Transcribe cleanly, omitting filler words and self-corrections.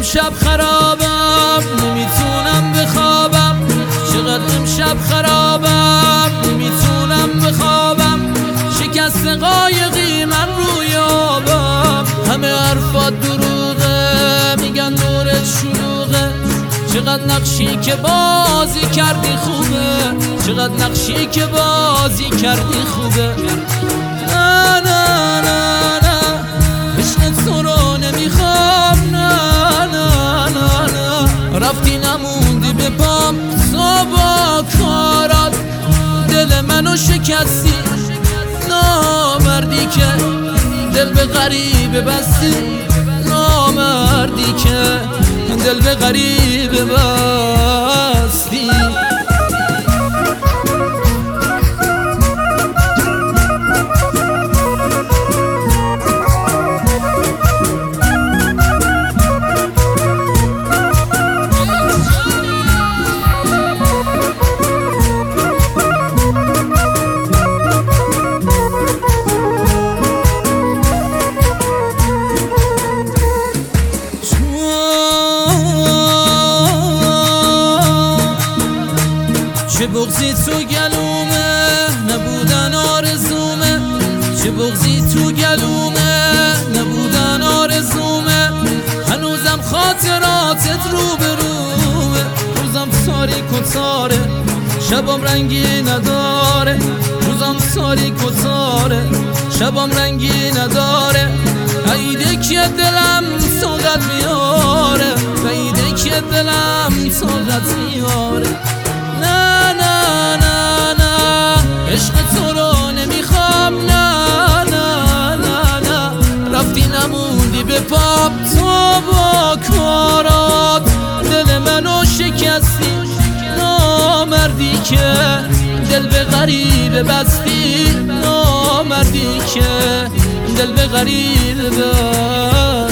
امشب خرابم نمیتونم بخوابم، چقدر امشب خرابم نمیتونم بخوابم. شکست قایقی من روی آبم، همه حرفات دروغه میگن نورت شلوغه. چقدر نقشی که بازی کردی خوبه، چقدر نقشی که بازی کردی خوبه. نه نه نه نه عشق تو رو نمیخوام، نه نه نه نه. رفتی نموندی به پام تو با کارات، دل منو شکستی نامردی که دل به غریبه بستی، نامردی که دل به غریبه بستی. چه بغضی تو گلومه نبودن آرزومه، چه بغضی تو گلومه نبودن آرزومه. هنوزم خاطراتت رو به رومه، روزم تاریک و تاره شبم رنگی نداره، روزم تاریک و تاره شبم رنگی نداره. عیده که دلم طاقت میاره، عیده که دلم طاقت میاره. نه نه نه نه عشق تو رو نمیخوام، نه نه نه نه. رفتی نموندی به پاپ تو با کارات، دل منو شکستی نامردی که دل به غریبه بستی، نامردی که دل به غریبه بستی.